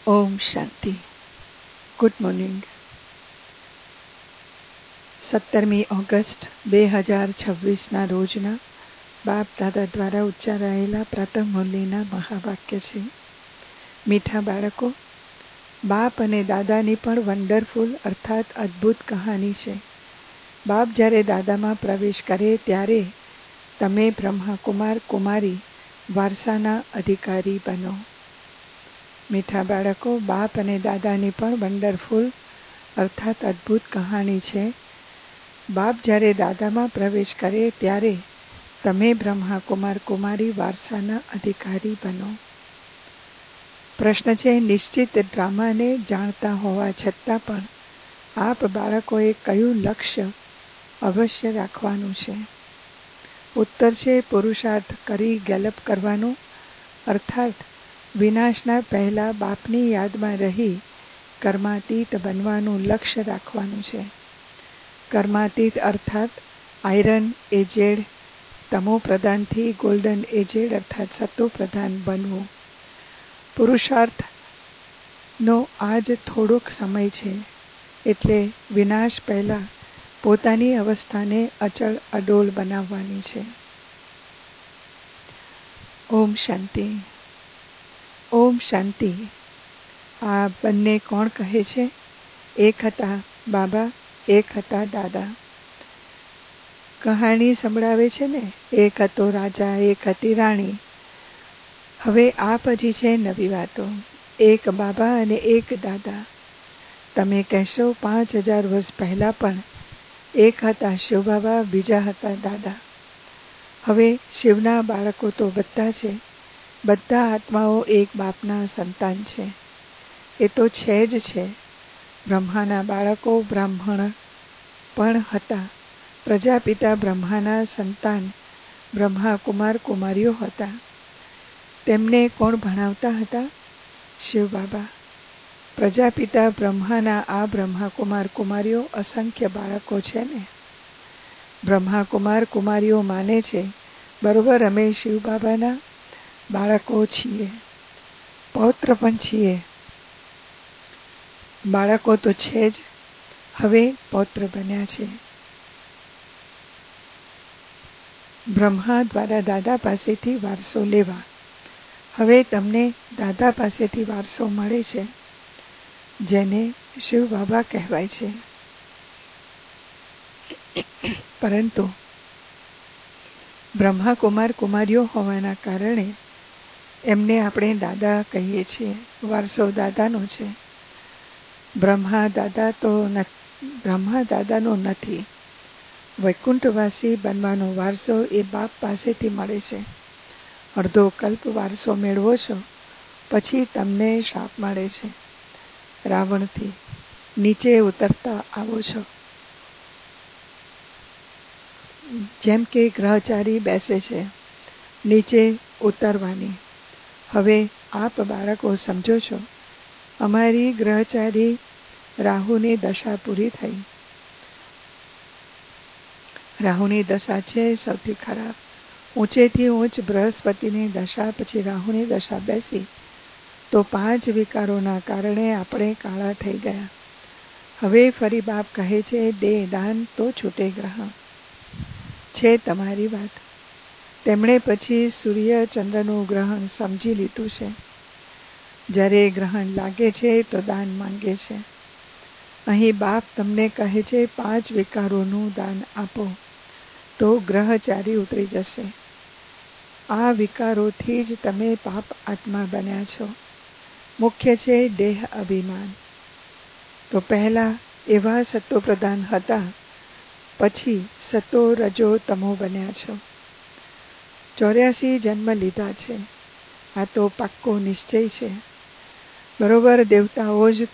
ઓમ શાંતિ. Good morning. 17મી ઓગસ્ટ 2026ના રોજના બાપ દાદા દ્વારા ઉચ્ચારાયેલા પ્રાતઃ મુરલીના મહાવાક્ય છે. મીઠા બાળકો, બાપ અને દાદાની પણ વન્ડરફુલ અર્થાત અદ્ભુત કહાની છે. બાપ જ્યારે દાદામાં પ્રવેશ કરે ત્યારે તમે બ્રહ્માકુમાર કુમારી વારસાના અધિકારી બનો. મીઠા બાળકો, બાપ અને દાદાની પણ વન્ડરફુલ અર્થાત અદ્ભુત કહાની છે. બાપ જ્યારે દાદામાં પ્રવેશ કરે ત્યારે તમે બ્રહ્માકુમાર કુમારી વારસાના અધિકારી બનો. પ્રશ્ન છે, નિશ્ચિત ડ્રામાને જાણતા હોવા છતાં પણ આપ બાળકોએ કયું લક્ષ્ય અવશ્ય રાખવાનું છે? ઉત્તર છે, પુરુષાર્થ કરી ગેલપ કરવાનું, અર્થાત વિનાશના પહેલા બાપની યાદમાં રહી કર્માતીત બનવાનું લક્ષ્ય રાખવાનું છે. કર્માતીત અર્થાત આયરન એજેડ તમો પ્રધાનથી ગોલ્ડન એજેડ અર્થાત સતો પ્રધાન બનવું. પુરુષાર્થનો આજ થોડોક સમય છે, એટલે વિનાશ પહેલા પોતાની અવસ્થાને અચળ અડોળ બનાવવાની છે. ઓમ શાંતિ. ઓમ શાંતિ. આ બંને કોણ કહે છે? એક હતા બાબા, એક હતા દાદા. કહાણી સંભળાવે છે ને, એક હતો રાજા, એક હતી રાણી. હવે આ પછી છે નવી વાતો. એક બાબા અને એક દાદા. તમે કહેશો 5000 વર્ષ પહેલા પણ એક હતા શિવ બાબા, બીજા હતા દાદા. હવે શિવના બાળકો તો બધા છે. બધા આત્માઓ એક બાપના સંતાન છે. એ તો છે જ છે. બ્રહ્માના બાળકો બ્રાહ્મણ પણ હતા. પ્રજાપિતા બ્રહ્માના સંતાન બ્રહ્મા કુમાર કુમારીઓ હતા. તેમને કોણ ભણાવતા હતા? શિવ બાબા. પ્રજાપિતા બ્રહ્માના આ બ્રહ્મા કુમાર કુમારીઓ અસંખ્ય બાળકો છે ને. બ્રહ્મા કુમાર કુમારીઓ માને છે, બરોબર, અમે શિવ બાબાના બાળકો છીએ, પૌત્ર પણ છીએ. બાળકો તો છે જ, હવે પૌત્ર બન્યા છે. બ્રહ્મા દ્વારા દાદા પાસેથી વારસો લેવા. હવે તમને દાદા પાસેથી વારસો મળે છે, જેને શિવ બાબા કહેવાય છે. પરંતુ બ્રહ્મા કુમાર કુમારીઓ હોવાના કારણે એમને આપણે દાદા કહીએ છીએ. વારસો દાદાનો છે. બ્રહ્મા દાદાનો નથી. વૈકુંઠવાસી બનવાનો વારસો એ બાપ પાસેથી મળે છે. અડધો કલ્પ વારસો મેળવો છો, પછી તમને શાપ મળે છે. રાવણથી નીચે ઉતરતા આવો છો. જેમ કે ગ્રહચારી બેસે છે, નીચે ઉતરવાની. હવે આપ બાળકો સમજો છો, અમારી ગ્રહચારી રાહુની દશા પૂરી થઈ. રાહુની દશા છે સૌથી ખરાબ. ઊંચેથી ઊંચ બૃહસ્પતિની દશા, પછી રાહુની દશા બેસી તો 5 વિકારોના કારણે આપણે કાળા થઈ ગયા. હવે ફરી બાપ કહે છે, દેહ દાન તો છૂટે ગ્રહ. છે તમારી વાત. તેમણે પછી સૂર્ય ચંદ્રનું ગ્રહણ સમજી લીધું છે. જ્યારે ગ્રહણ લાગે છે તો દાન માંગે છે. અહીં બાપ તમને કહે છે 5 વિકારોનું દાન આપો તો ગ્રહચારી ઉતરી જશે. આ વિકારોથી જ તમે પાપ આત્મા બન્યા છો. મુખ્ય છે દેહ અભિમાન. તો પહેલા એવા સતો પ્રધાન હતા, પછી સતો રજો તમો બન્યા છો. 84 જન્મ લીધા છે. આ તો પાક્કો નિશ્ચય છે. બરોબર, દેવતાઓ જ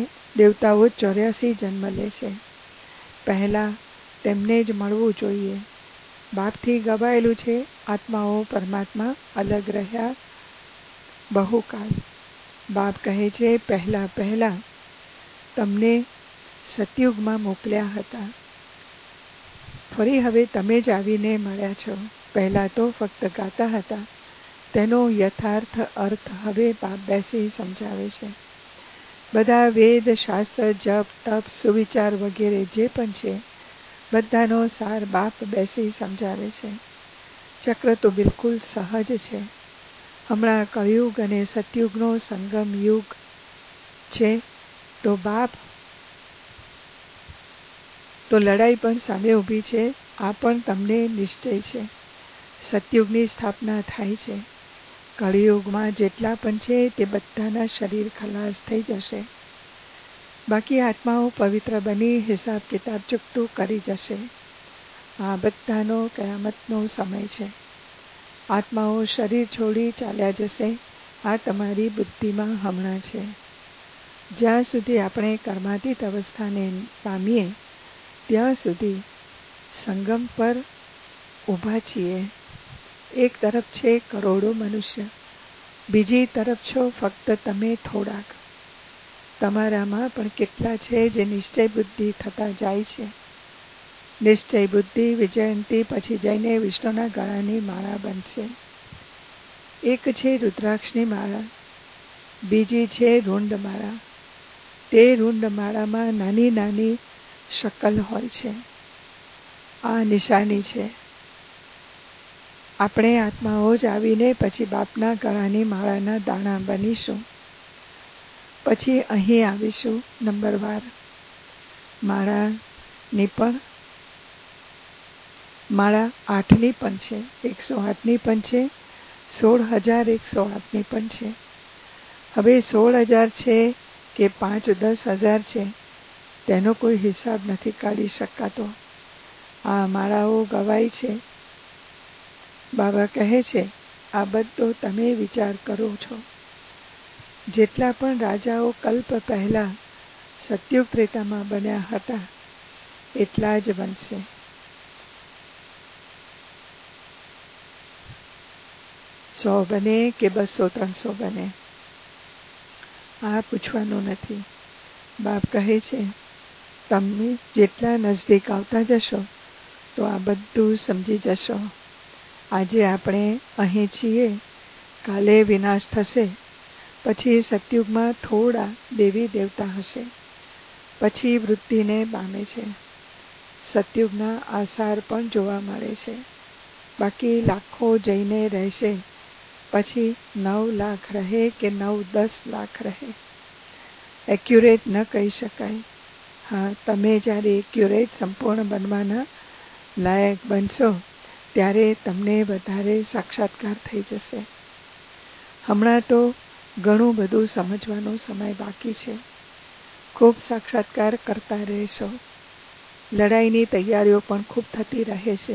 84 જન્મ લે છે. પહેલા તેમને જ મળવું જોઈએ. બાપથી ગવાયેલું છે, આત્માઓ પરમાત્મા અલગ રહ્યા બહુકાલ. બાપ કહે છે, પહેલા તમને સતયુગમાં મોકલ્યા હતા. ફરી હવે તમે જ આવીને મળ્યા છો. પહેલા તો ફક્ત ગાતા હતા. તેનો યથાર્થ અર્થ હવે બાપ બેસી સમજાવે છે. બધા વેદ, શાસ્ત્ર, જપ, તપ, સુવિચાર વગેરે જે પણ છે બધાનો સાર બાપ બેસી સમજાવે છે. ચક્ર તો બિલકુલ સહજ છે. હમણાં કળિયુગ અને સતયુગનો સંગમ યુગ છે, તો બાપ તો લડાઈ પણ સામે ઊભી છે. આ પણ તમને નિશ્ચય છે. સતયુગની સ્થાપના થાય છે. કળિયુગમાં જેટલા પણ છે તે બધાના શરીર ખલાસ થઈ જશે. બાકી આત્માઓ પવિત્ર બની હિસાબ કિતાબ ચૂકતું કરી જશે. આ બધાનો કયામતનો સમય છે. આત્માઓ શરીર છોડી ચાલ્યા જશે. આ તમારી બુદ્ધિમાં હમણાં છે. જ્યાં સુધી આપણે કર્માતીત અવસ્થાને પામીએ ત્યાં સુધી સંગમ પર ઊભા છીએ. એક તરફ છે કરોડો મનુષ્ય, બીજી તરફ છો ફક્ત તમે થોડાક. તમારામાં પણ કેટલા છે જે નિશ્ચય બુદ્ધિ થતા જાય છે. નિશ્ચય બુદ્ધિ વિજયંતી પછી જઈને વિષ્ણુના ગળાની માળા બનશે. એક છે રુદ્રાક્ષની માળા, બીજી છે રૂંડ માળા. તે રૂંડ માળામાં નાની નાની શકલ હોય છે. આ નિશાની છે. આપણે આત્માઓ જ આવીને પછી બાપના ગળાની માળાના દાણા બનીશું. પછી અહીં આવીશું નંબરવાર. માળાની પણ માળા 8ની પણ છે, 108ની પણ છે, 16,108ની પણ છે. હવે 16,000 છે કે 5-10,000 છે તેનો કોઈ હિસાબ નથી કાઢી શકાતો. આ માળાઓ ગવાય છે. બાબા કહે છે આ બધો તમે વિચાર કરો છો. જેટલા પણ રાજાઓ કલ્પ પહેલા સતયુગ ત્રેતામાં બન્યા હતા એટલા જ બનશે. સો બને કે 200-300 બને આ પૂછવાનું નથી. બાપ કહે છે તમે જેટલા નજદીક આવતા જશો તો આ બધું સમજી જશો. આજે આપણે અહીં છીએ, કાલે વિનાશ થશે. પછી સતયુગમાં થોડા દેવી દેવતા હશે, પછી વૃદ્ધિને પામે છે. સતયુગના આસાર પણ જોવા મળે છે. બાકી લાખો જઈને રહેશે. પછી 9 લાખ રહે કે 9-10 લાખ રહે એક્યુરેટ ન કહી શકાય. હા, તમે જ્યારે એક્યુરેટ સંપૂર્ણ બનવાના લાયક બનશો ત્યારે તમને વધારે સાક્ષાત્કાર થઈ જશે. હમણાં તો ઘણું બધું સમજવાનો સમય બાકી છે. ખૂબ સાક્ષાત્કાર કરતા રહેશો. લડાઈની તૈયારીઓ પણ ખૂબ થતી રહે છે.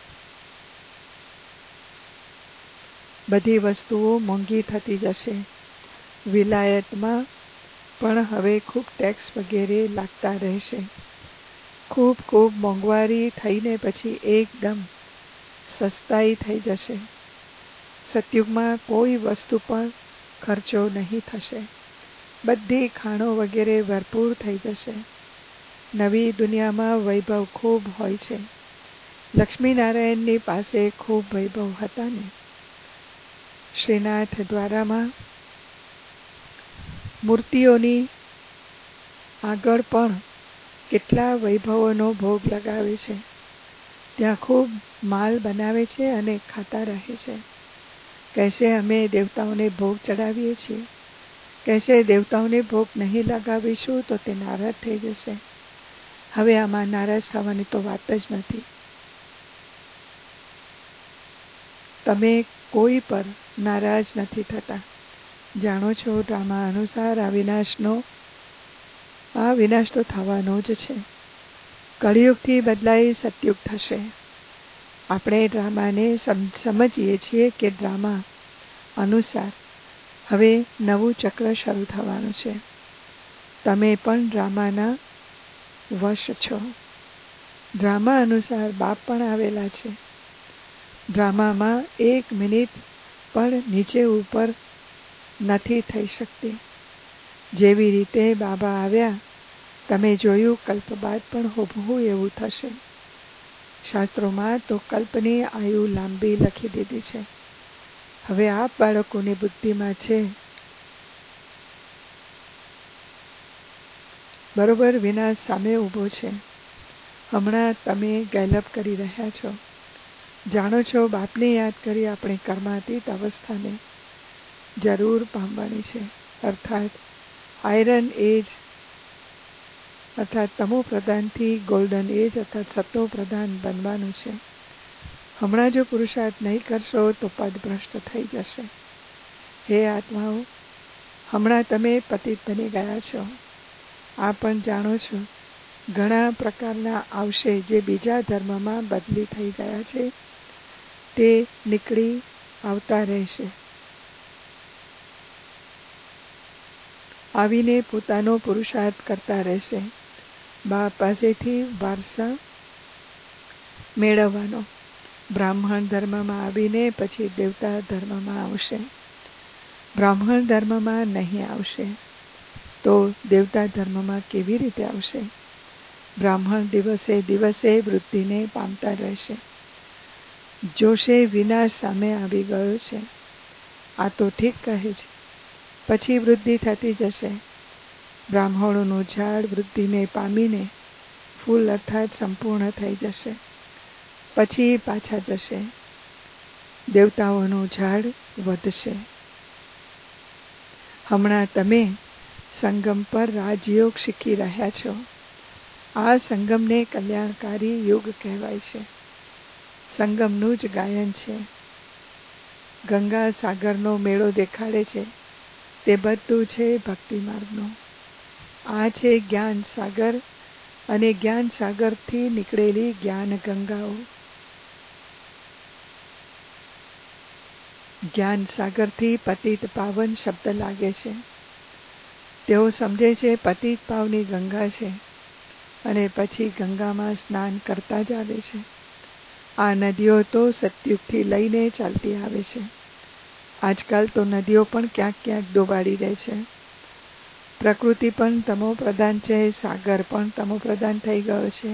બધી વસ્તુઓ મોંઘી થતી જશે. વિલાયતમાં પણ હવે ખૂબ ટેક્સ વગેરે લાગતા રહેશે. ખૂબ મોંઘવારી થઈને પછી એકદમ સસ્તાઈ થઈ જશે. સતયુગમાં કોઈ વસ્તુ પણ ખર્ચો નહીં થશે. બધી ખાણો વગેરે ભરપૂર થઈ જશે. નવી દુનિયામાં વૈભવ ખૂબ હોય છે. લક્ષ્મીનારાયણની પાસે ખૂબ વૈભવ હતા ને. શ્રીનાથ દ્વારામાં મૂર્તિઓની આગળ પણ કેટલા વૈભવોનો ભોગ લગાવે છે. ત્યાં ખૂબ માલ બનાવે છે અને ખાતા રહે છે. કહેશે અમે દેવતાઓને ભોગ ચડાવીએ છીએ. કહેશે દેવતાઓને ભોગ નહીં લગાવીશું તો તે નારાજ થઈ જશે. હવે આમાં નારાજ થવાની તો વાત જ નથી. તમે કોઈ પર નારાજ નથી થતા. જાણો છો ડ્રામા અનુસાર આ વિનાશ તો થવાનો જ છે. કળિયુગથી બદલાઈ સતયુગ થશે. આપણે ડ્રામાને સમજીએ છીએ કે ડ્રામા અનુસાર હવે નવું ચક્ર શરૂ થવાનું છે. તમે પણ ડ્રામાના વશ છો. ડ્રામા અનુસાર બાપ પણ આવેલા છે. ડ્રામામાં 1 મિનિટ પણ નીચે ઉપર નથી થઈ શકતી. જેવી રીતે બાબા આવ્યા તમે જોયું કલ્પ બાદ પણ હૂબહૂ એવું થશે. શાસ્ત્રોમાં તો કલ્પની આયુ લાંબી લખી દીધી છે. હવે આપ બાળકોની બુદ્ધિમાં છે બરોબર વિનાશ સામે ઊભો છે. હમણાં તમે ગેલપ કરી રહ્યા છો. જાણો છો બાપને યાદ કરી આપણી કર્માતીત અવસ્થાને જરૂર પામવાની છે. અર્થાત આયરન એજ અર્થાત તમો પ્રધાનથી ગોલ્ડન એજ અર્થાત સતો પ્રધાન બનવાનું છે. હમણાં જો પુરુષાર્થ નહીં કરશો તો પદભ્રષ્ટ થઈ જશે. હે આત્માઓ, હમણાં તમે પતિત બની ગયા છો. આ પણ જાણો છો ઘણા પ્રકારના આવશે જે બીજા ધર્મમાં બદલી થઈ ગયા છે તે નીકળી આવતા રહેશે. આવીને પોતાનો પુરુષાર્થ કરતા રહેશે. બાપ પાસેથી વારસા મેળવવાનો. બ્રાહ્મણ ધર્મમાં આવીને પછી દેવતા ધર્મમાં આવશે. બ્રાહ્મણ ધર્મમાં નહીં આવશે તો દેવતા ધર્મમાં કેવી રીતે આવશે? બ્રાહ્મણ દિવસે દિવસે વૃદ્ધિને પામતા રહેશે. જોશે વિનાશ સામે આવી ગયો છે. આ તો ઠીક કહે છે. પછી વૃદ્ધિ થતી જશે. બ્રાહ્મણોનું ઝાડ વૃદ્ધિને પામીને ફૂલ અર્થાત સંપૂર્ણ થઈ જશે. પછી પાછા જશે. દેવતાઓનું ઝાડ વધશે. હમણાં તમે સંગમ પર રાજયોગ શીખી રહ્યા છો. આ સંગમને કલ્યાણકારી યુગ કહેવાય છે. સંગમનું જ ગાયન છે. ગંગા સાગરનો મેળો દેખાડે છે તે બધું છે ભક્તિ માર્ગનું. આ છે જ્ઞાન સાગર અને જ્ઞાન સાગરથી નીકળેલી જ્ઞાન ગંગાઓ. જ્ઞાન સાગરથી પતિત પાવન શબ્દ લાગે છે. તેઓ સમજે છે પતિત પાવની ગંગા છે અને પછી ગંગામાં સ્નાન કરતા જ આવે છે. આ નદીઓ તો સતયુગથી લઈને ચાલતી આવે છે. આજકાલ તો નદીઓ પણ ક્યાંક ક્યાંક ડૂબાડી દે છે. પ્રકૃતિ પણ તમો પ્રધાન છે. સાગર પણ તમો પ્રધાન થઈ ગયો છે.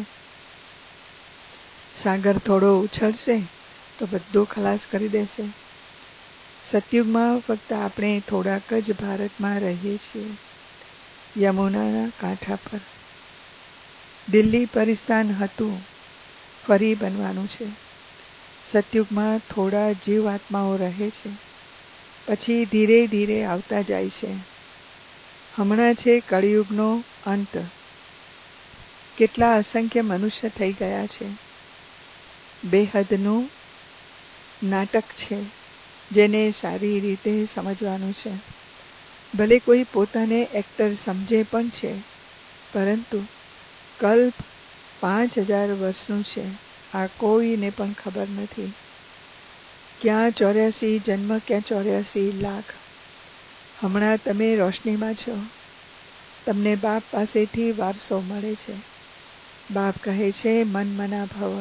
સાગર થોડો ઉછળશે તો બધું ખલાસ કરી દેશે. સતયુગમાં ફક્ત આપણે થોડાક જ ભારતમાં રહીએ છીએ, યમુનાના કાંઠા પર. દિલ્હી પરિસ્થાન હતું, ફરી બનવાનું છે. સતયુગમાં થોડા જીવાત્માઓ રહે છે, પછી ધીરે ધીરે આવતા જાય છે. હમણાં છે કળિયુગનો અંત. કેટલા અસંખ્ય મનુષ્ય થઈ ગયા છે. બેહદનું નાટક છે જેને સારી રીતે સમજવાનું છે. ભલે કોઈ પોતાને એક્ટર સમજે પણ છે, પરંતુ કલ્પ 5000 વર્ષનું છે. આ કોઈને પણ ખબર નથી. ક્યાં 84 જન્મ, ક્યાં 84 લાખ. હમણાં તમે રોશનીમાં છો. તમને બાપ પાસેથી વારસો મળે છે. બાપ કહે છે મન મના ભવ.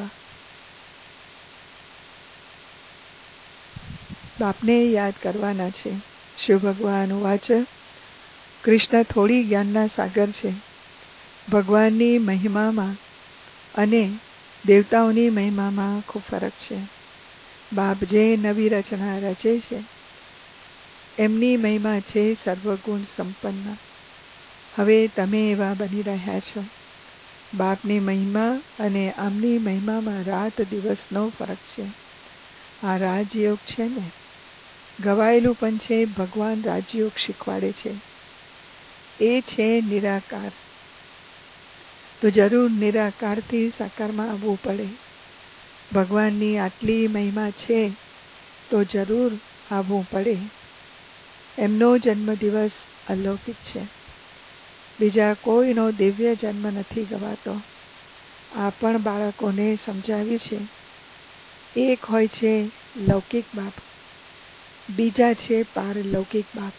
બાપને યાદ કરવાના છે. શિવ ભગવાન વાચ કૃષ્ણ થોડી જ્ઞાનના સાગર છે. ભગવાનની મહિમામાં અને દેવતાઓની મહિમામાં ખૂબ ફરક છે. બાપ જે નવી રચના રચે છે એમની મહિમા છે સર્વગુણ સંપન્ન. હવે તમે એવા બની રહ્યા છો. બાપની મહિમા અને આમની મહિમામાં રાત દિવસનો ફરક છે. આ રાજયોગ છે ને, ગવાયેલું પણ છે. ભગવાન રાજયોગ શીખવાડે છે. એ છે નિરાકાર. તો જરૂર નિરાકારથી સાકારમાં આવવું પડે. ભગવાનની આટલી મહિમા છે તો જરૂર આવવું પડે. એમનો જન્મદિવસ અલૌકિક છે. બીજા કોઈનો દિવ્ય જન્મ નથી ગવાતો. આ પણ બાળકોને સમજાવ્યું છે. એક હોય છે લૌકિક બાપ, બીજા છે પારલૌકિક બાપ,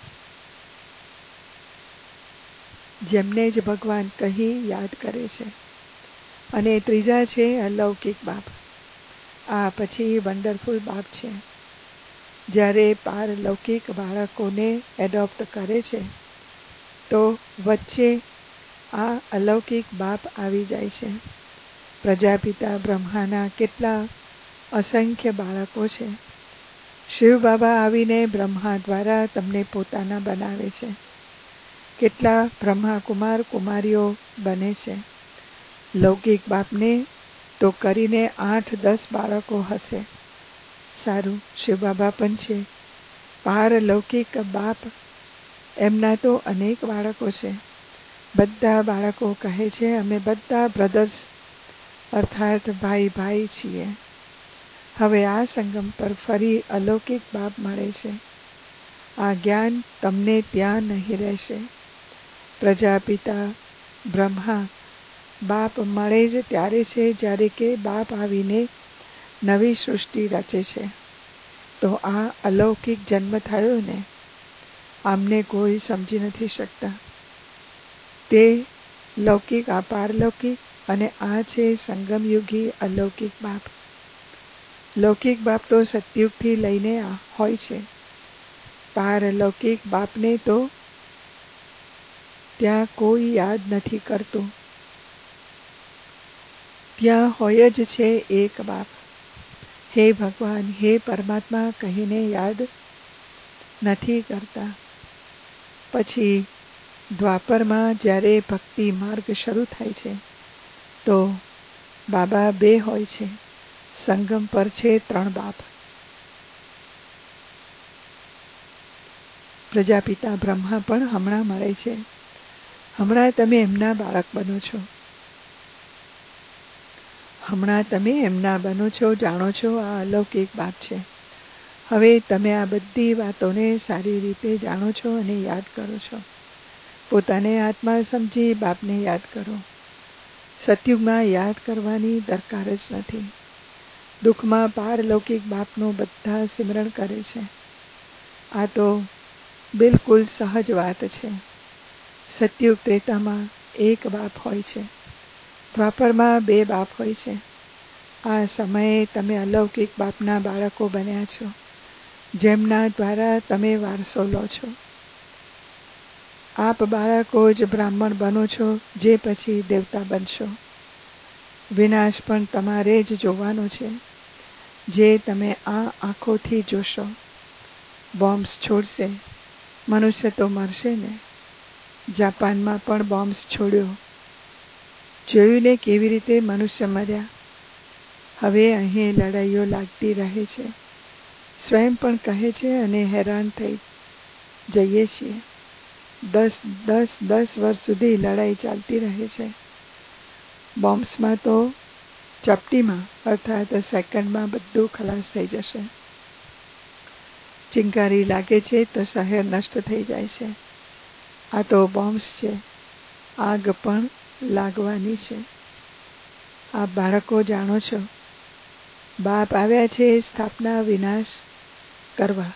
જેમને જ ભગવાન કહી યાદ કરે છે. અને ત્રીજા છે અલૌકિક બાપ. આ પછી વન્ડરફુલ બાપ છે. જ્યારે પારલૌકિક બાળકોને એડોપ્ટ કરે છે તો વચ્ચે આ અલૌકિક બાપ આવી જાય છે. પ્રજાપિતા બ્રહ્માના કેટલા અસંખ્ય બાળકો છે. શિવ બાબા આવીને બ્રહ્મા દ્વારા તમને પોતાના બનાવે છે. કેટલા બ્રહ્મા કુમાર કુમારીઓ બને છે. લૌકિક બાપને તો કરીને 8-10 બાળકો હશે. સારું, શિવબાબા પણ છે. પારલૌકિક બાપ, એમના તો અનેક બાળકો છે. બધા બાળકો કહે છે અમે બધા બ્રધર્સ અર્થાત ભાઈ ભાઈ છીએ. હવે આ સંગમ પર ફરી અલૌકિક બાપ મળે છે. આ જ્ઞાન તમને ત્યાં નહીં રહેશે. પ્રજાપિતા બ્રહ્મા બાપ મળે જ ત્યારે છે જ્યારે કે બાપ આવીને નવી સૃષ્ટિ રચે છે. તો આ અલૌકિક જન્મ થયો ને, આમને કોઈ સમજી નથી શકતા. તે લૌકિક, આ પારલૌકિક, અને આ છે સંગમયુગી અલૌકિક બાપ. લૌકિક બાપ તો સતયુગથી લઈને હોય છે. પારલૌકિક બાપને તો ત્યાં કોઈ યાદ નથી કરતું. ત્યાં હોય જ છે એક બાપ. હે ભગવાન, હે પરમાત્મા કહીને યાદ નથી કરતા. પછી દ્વાપરમાં જ્યારે ભક્તિ માર્ગ શરૂ થાય છે તો બાબા 2 હોય છે. સંગમ પર છે 3 બાપ. પ્રજાપિતા બ્રહ્મા પણ હમણાં મળે છે. હમણાં તમે એમના બાળક બનો છો. હમણાં તમે એમના બનો છો, જાણો છો આ અલૌકિક બાપ છે. હવે તમે આ બધી વાતોને સારી રીતે જાણો છો અને યાદ કરો છો. પોતાને આત્મા સમજી બાપને યાદ કરો. સતયુગમાં યાદ કરવાની દરકાર જ નથી. દુઃખમાં પારલૌકિક બાપનું બધા સિમરણ કરે છે. આ તો બિલકુલ સહજ વાત છે. સતયુગ ત્રેતામાં 1 બાપ હોય છે. દ્વાપરમાં 2 બાપ હોય છે. આ સમયે તમે અલૌકિક બાપના બાળકો બન્યા છો, જેમના દ્વારા તમે વારસો લો છો. આપ બાળકો જ બ્રાહ્મણ બનો છો, જે પછી દેવતા બનશો. વિનાશ પણ તમારે જ જોવાનો છે, જે તમે આ આંખોથી જોશો. બોમ્બ્સ છોડશે, મનુષ્ય તો મરશે ને. જાપાનમાં પણ બોમ્બ્સ છોડ્યો. જોયું ને કેવી રીતે મનુષ્ય મર્યા. હવે અહીં લડાઈઓ લાગતી રહે છે. સ્વયં પણ કહે છે અને હેરાન થઈ જઈએ છીએ. 10 વર્ષ સુધી લડાઈ ચાલતી રહે છે. બોમ્બ્સમાં તો ચપટીમાં અર્થાત સેકન્ડમાં બધું ખલાસ થઈ જશે. ચિંકારી લાગે છે તો શહેર નષ્ટ થઈ જાય છે. આ તો બોમ્બ્સ છે. આગ પણ લાગવાની છે. આ બાળકો જાણો છો, બાપ આવ્યા છે સ્થાપના વિનાશ કરવા.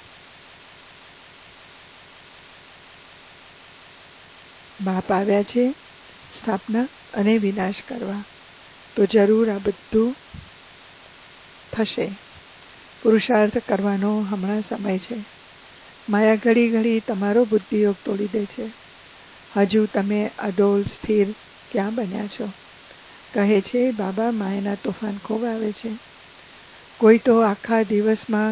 બાપ આવ્યા છે સ્થાપના અને વિનાશ કરવા. તો જરૂર આ બધું થશે. પુરુષાર્થ કરવાનો હમણાં સમય છે. માયા ઘડી ઘડી તમારો બુદ્ધિયોગ તોડી દે છે. હજુ તમે અડોલ સ્થિર ક્યાં બન્યા છો? કહે છે બાબા માયાના તોફાન ખૂબ આવે છે. કોઈ તો આખા દિવસમાં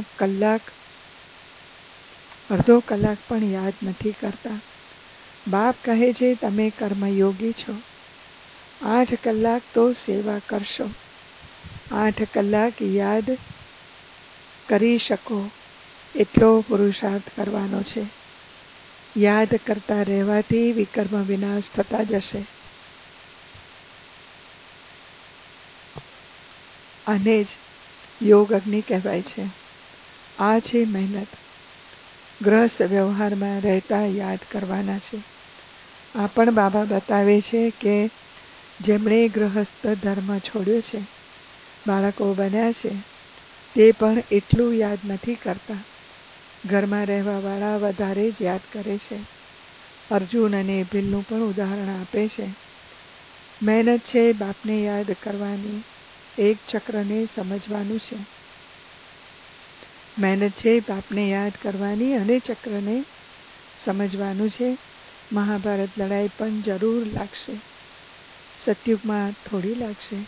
અડધો કલાક પણ યાદ નથી કરતા. બાપ કહે છે તમે કર્મયોગી છો. 8 કલાક તો સેવા કરશો. 8 કલાક યાદ કરી શકો એટલો પુરુષાર્થ કરવાનો છે. યાદ કરતા રહેવાથી વિકર્મ વિનાશ થતા જશે. આને જ યોગ અગ્નિ કહેવાય છે. આ છે મહેનત. ગ્રહસ્થ વ્યવહારમાં રહેતા યાદ કરવાના છે. આ પણ બાબા બતાવે છે કે જેમણે ગૃહસ્થ ધર્મ છોડ્યો છે, બાળકો બન્યા છે, તે પણ એટલું યાદ નથી કરતા. ઘરમાં રહેવાવાળા વધારે જ યાદ કરે છે. અર્જુન અને ભીલનું પણ ઉદાહરણ આપે છે. મહેનત છે બાપને યાદ કરવાની, એક ચક્રને સમજવાનું છે. મહેનત છે બાપને યાદ કરવાની અને ચક્રને સમજવાનું છે. મહાભારત લડાઈ પણ જરૂર લાગશે. સતયુગમાં થોડી લાગશે.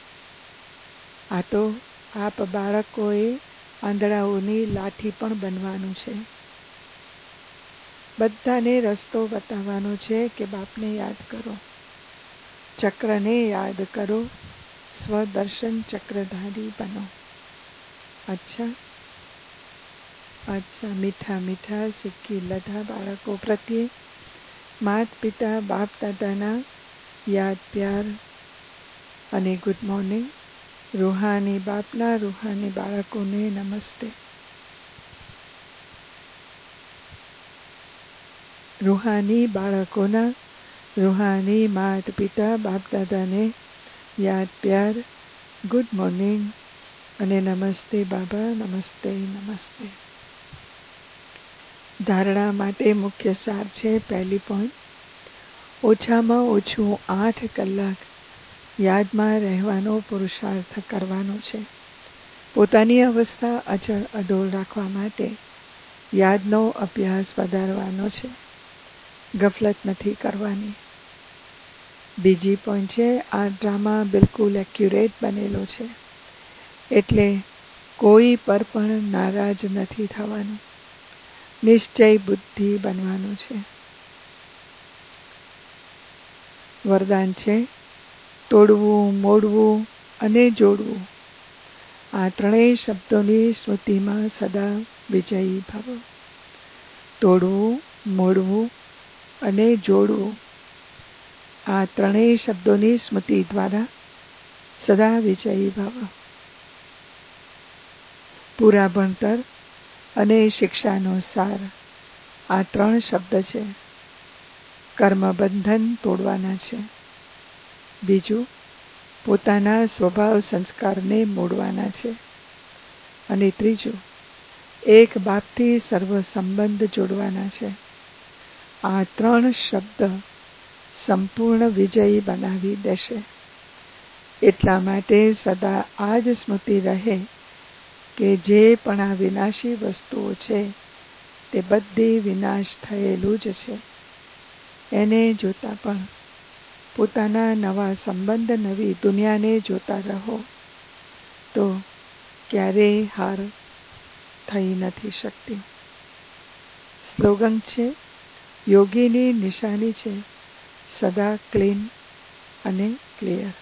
આ તો આપ બાળકોએ આંધળાઓની લાઠી પણ બનવાનું છે. બધાને રસ્તો બતાવવાનો છે કે બાપને યાદ કરો, ચક્રને યાદ કરો, સ્વદર્શન ચક્રધારી બનો. અચ્છા અચ્છા. મીઠા મીઠા સિક્કી લધા બાળકો પ્રત્યે માત પિતા બાપ દાદાના યાદ પ્યાર અને ગુડ મોર્નિંગ. રૂહાની બાપના રૂહાની બાળકોને નમસ્તે. રૂહાની બાળકોના રૂહાની માત પિતા બાપ દાદાને યાદ પ્યાર, ગુડ મોર્નિંગ અને નમસ્તે બાબા, નમસ્તે નમસ્તે. ધારણા માટે મુખ્ય સાર છે. પહેલી પોઈન્ટ, ઓછામાં ઓછું 8 કલાક યાદમાં રહેવાનો પુરુષાર્થ કરવાનો છે. પોતાની અવસ્થા અચળ અડોળ રાખવા માટે યાદનો અભ્યાસ વધારવાનો છે. ગફલત નથી કરવાની. બીજી પોઈન્ટ છે, આ ડ્રામા બિલકુલ એક્યુરેટ બનેલો છે, એટલે કોઈ પર પણ નારાજ નથી થવાનું. નિશ્ચય બુદ્ધિ બનવાનું છે. વરદાન છે, તોડવું, મોડવું અને જોડવું. આ ત્રણેય શબ્દોની સ્મૃતિમાં સદા વિજયી ભવ. તોડવું, મોડવું અને જોડવું. આ ત્રણેય શબ્દોની સ્મૃતિ દ્વારા સદા વિજયી ભવ. પૂરા ભણતર અને શિક્ષાનો સાર આ 3 શબ્દ છે. કર્મબંધન તોડવાના છે. બીજું, પોતાના સ્વભાવ સંસ્કારને મોડવાના છે. અને ત્રીજું, એક બાપથી સર્વ સંબંધ જોડવાના છે. આ 3 શબ્દ સંપૂર્ણ વિજયી બનાવી દેશે. એટલા માટે સદા આ જ સ્મૃતિ રહે કે જે પણ આ વિનાશી વસ્તુઓ છે તે બધી વિનાશ થયેલું જ છે. એને જોતા પણ પોતાના નવા સંબંધ, નવી દુનિયાને જોતા રહો તો ક્યારેય હાર થઈ નથી શકતી. સ્લોગન છે, યોગીની નિશાની છે સદા ક્લીન અને ક્લિયર.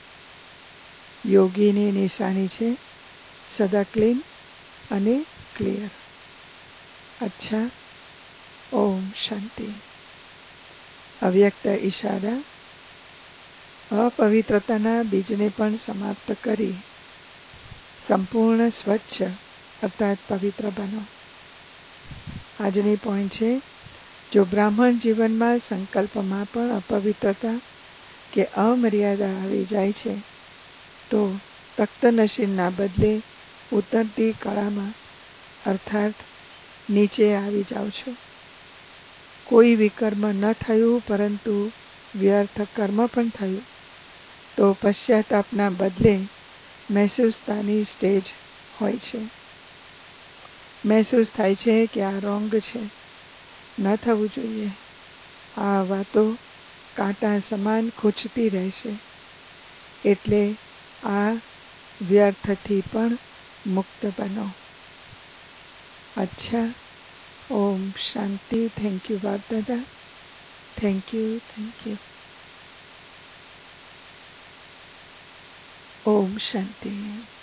યોગીની નિશાની છે સદા ક્લીન અને ક્લિયર. અચ્છા. ઓમ શાંતિ. અવ્યક્ત ઈશારા. અપવિત્રતાના બીજને પણ સમાપ્ત કરી સંપૂર્ણ સ્વચ્છ અર્થાત પવિત્ર બનો. આજની પોઈન્ટ છે, જો બ્રાહ્મણ જીવનમાં સંકલ્પમાં પણ અપવિત્રતા કે અમર્યાદા આવી જાય છે તો તખ્તનશીનના બદલે ઉતરતી કળામાં અર્થાત નીચે આવી જાઓ છો. કોઈ વિકર્મ ન થયું પરંતુ વ્યર્થ કર્મ પણ થયું તો પશ્ચાતાપના બદલે મહેસૂસતાની સ્ટેજ હોય છે. મહેસૂસ થાય છે કે આ રોંગ છે, ન થવું જોઈએ. આ વાતો કાંટા સમાન ખૂંચતી રહેશે. એટલે આ વ્યર્થથી પણ મુક્ત બનો. અચ્છા. ઓમ શાંતિ. Thank you Bap Dada. Thank you, thank you. ઓમ શાંતિ.